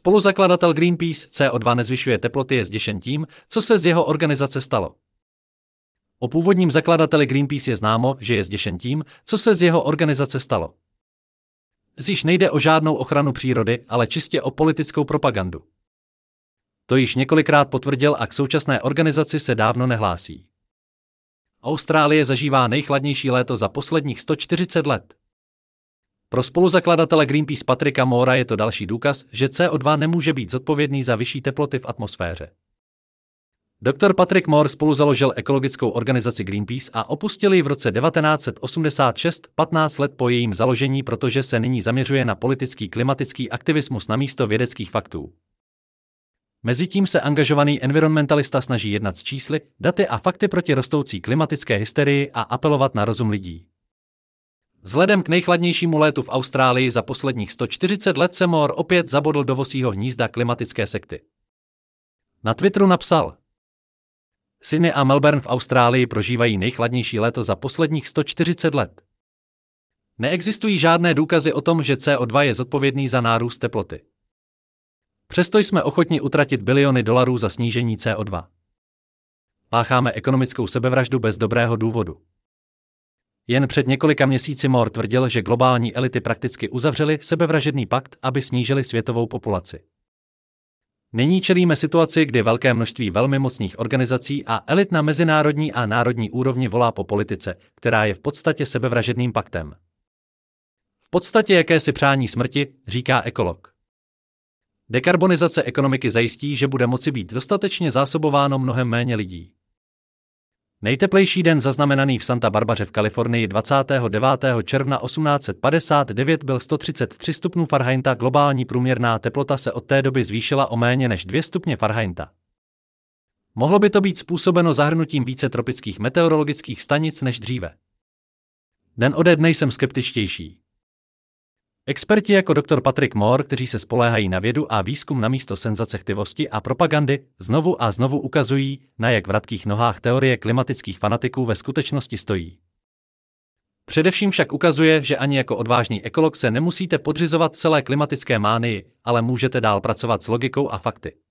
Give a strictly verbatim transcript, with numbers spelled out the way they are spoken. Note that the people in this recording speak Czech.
Spoluzakladatel Greenpeace C O dva nezvyšuje teploty je zděšen tím, co se z jeho organizace stalo. O původním zakladateli Greenpeace je známo, že je zděšen tím, co se z jeho organizace stalo. Zjiž nejde o žádnou ochranu přírody, ale čistě o politickou propagandu. To již několikrát potvrdil a k současné organizaci se dávno nehlásí. Austrálie zažívá nejchladnější léto za posledních sto čtyřicet let. Pro spoluzakladatele Greenpeace Patricka Moora je to další důkaz, že C O dva nemůže být zodpovědný za vyšší teploty v atmosféře. doktor Patrick Moore spoluzaložil ekologickou organizaci Greenpeace a opustil ji v roce devatenáct set osmdesát šest, patnáct let po jejím založení, protože se nyní zaměřuje na politický klimatický aktivismus namísto vědeckých faktů. Mezitím se angažovaný environmentalista snaží jednat s čísly, daty a fakty proti rostoucí klimatické hysterii a apelovat na rozum lidí. Vzhledem k nejchladnějšímu létu v Austrálii za posledních sto čtyřicet let se Moore opět zabodl do vosího hnízda klimatické sekty. Na Twitteru napsal: Sydney a Melbourne v Austrálii prožívají nejchladnější léto za posledních sto čtyřicet let. Neexistují žádné důkazy o tom, že C O dva je zodpovědný za nárůst teploty. Přesto jsme ochotni utratit biliony dolarů za snížení C O dva. Pácháme ekonomickou sebevraždu bez dobrého důvodu. Jen před několika měsíci Moore tvrdil, že globální elity prakticky uzavřely sebevražedný pakt, aby snížili světovou populaci. Nyní čelíme situaci, kdy velké množství velmi mocných organizací a elit na mezinárodní a národní úrovni volá po politice, která je v podstatě sebevražedným paktem. V podstatě jakési přání smrti, říká ekolog. Dekarbonizace ekonomiky zajistí, že bude moci být dostatečně zásobováno mnohem méně lidí. Nejteplejší den zaznamenaný v Santa Barbaře v Kalifornii dvacátého devátého června osmnáct set padesát devět byl sto třicet tři stupňů Fahrenheita, globální průměrná teplota se od té doby zvýšila o méně než dvě stupně Fahrenheita. Mohlo by to být způsobeno zahrnutím více tropických meteorologických stanic než dříve. Den ode dne jsem skeptičtější. Experti jako doktor Patrick Moore, kteří se spoléhají na vědu a výzkum namísto senzacechtivosti a propagandy, znovu a znovu ukazují, na jak vratkých nohách teorie klimatických fanatiků ve skutečnosti stojí. Především však ukazuje, že ani jako odvážný ekolog se nemusíte podřizovat celé klimatické mánii, ale můžete dál pracovat s logikou a fakty.